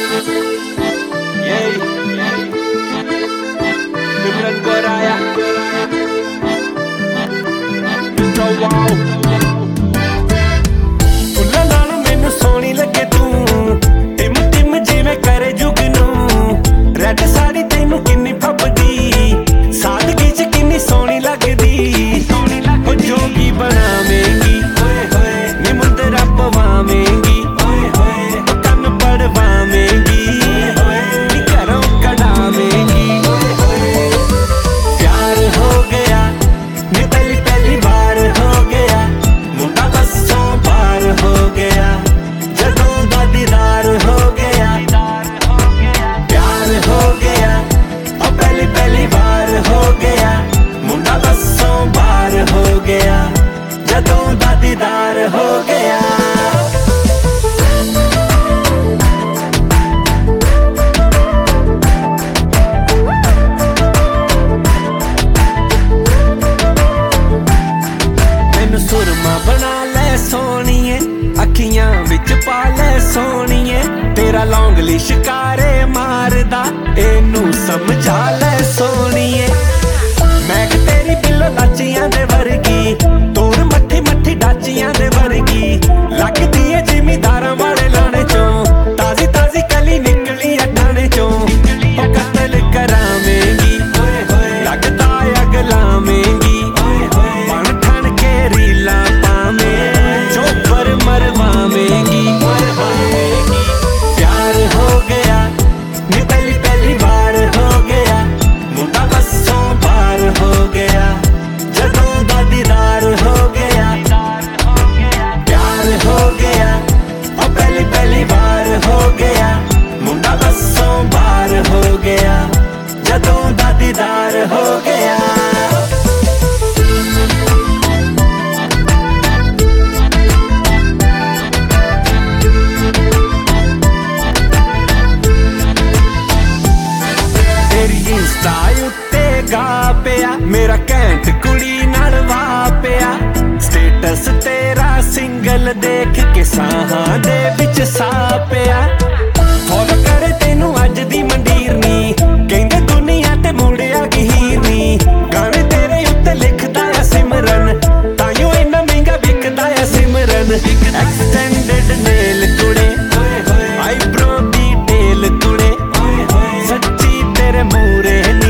Simran Goraya Mr. Wow ਫੁੱਲਾਂ ਨਾਲ ਮੈਨੂੰ ਸੋਹਣੀ ਲੱਗੇ ਤੂੰ ਟਿਮ ਟਿਮ ਜਿਵੇਂ ਕਰੇ ਜੁਗਨੂ ਰੈਡ ਸਾੜੀ ਤੈਨੂੰ ਕਿੰਨੀ ਫੱਬਦੀ ਸਾਦਗੀ ਚ ਕਿੰਨੀ ਸੋਹਣੀ ਲੱਗਦੀ ਉਹ ਜੋਗੀ ਬਣਾਵੇਂਗੀ ਓਏ ਹੋਏ ਨੀ ਮੁੰਦਰਾ ਪਵਾਵੇਂਗੀ ਓਏ ਹੋਏ ਉਹ ਕੰਨ ਪੜਵਾਵੇਂਗੀ ਨੀ ਘਰੋਂ ਕਢਾਵੇਂਗੀ ਓਏ ਹੋਏ ਪਿਆਰ ਹੋ ਗਿਆ ਨੀ ਪਹਿਲੀ ਵਾਰ ਹੋ ਗਿਆ ਮੁੰਡਾ ਬੱਸੋਂ ਪਾਰ ਹੋ ਗਿਆ ਜਦੋਂ ਦਾ ਦੀਦਾਰ ਹੋ ਗਿਆ ਪਿਆਰ ਹੋ ਗਿਆ ਉਹ ਪਹਿਲੀ ਵਾਰ ਹੋ ਗਿਆ ਮੁੰਡਾ ਬੱਸੋਂ ਪਾਰ ਹੋ ਗਿਆ ਜਦੋਂ ਦਾ ਦੀਦਾਰ ਹੋ ਗਿਆ ਸੁਰਮਾ ਬਣਾ ਲੈ ਸੋਹਣੀਏ ਅੱਖੀਆਂ ਵਿੱਚ ਪਾ ਲੈ ਸੋਹਣੀਏ ਤੇਰਾ ਲੌਂਗਲੀ ਸ਼ਿਕਾਰੇ ਮਾਰਦਾ ਇਹਨੂੰ ਸਮਝਾ ਲੈ ਸੋਹਣੀਏ ਮੈਂ ਕਿ ਤੇਰੀ ਬਿੱਲੋ ਲਾਚੀਆਂ ਦੇ ਵਰਗੀ ਤੂਰ ਮੱਠੀ ਮੱਠੀ ਡਾਚੀਆਂ ਦੇ ਵਰਗੀ ਲੱਗਦੀ ਏ ਜ਼ਿਮੀਦਾਰਾਂ ਵਾਲੇ ਲਾਣੇ ਚੋਂ ਤਾਜ਼ੀ ਤਾਜ਼ੀ ਕਲੀ ਨਿਕਲੀ ਅਟਾਣੇ ਚੋਂ ਉਹ ਕਤਲ ਕਰਾਵੇਂਗੀ ਓਏ ਹੋਏ ਲੱਗਦਾ ਅਗ ਲਾਵੇਂਗੀ प्यार हो गया नी पहली बार हो गया मुंडा बसों पार हो गया जदों दा दीदार हो गया प्यार हो गया और पहली बार हो गया मुंडा बसों पार हो गया जदों दा दीदार हो गया मेरा कैंट कुड़ी नाल वाह पिया स्टेटस तेरा सिंगल देख के साहां दे विच सा पिया फॉलो करे तेनू अज दी मंडीर नी कहंदे दुनिया ते मुड़िया गहीर नी गाने तेरे उत्ते लिखदा है सिमरन ताइयों इन्ना महंगा विकदा है सिमरन एक्सटेंडेड नेल कुड़े आईब्रो दी टेल कुड़े सच्ची तेरे मूरे नी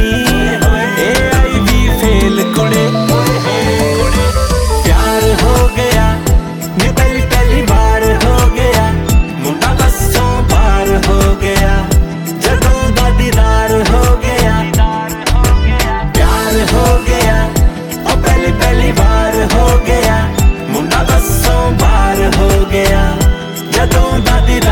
प्यार हो गया नी पहली बार हो गया मुंडा बसों पार हो गया जदों दा दीदार हो गया प्यार हो गया और पहली बार हो गया मुंडा बसों पार हो गया जदों दा दीदार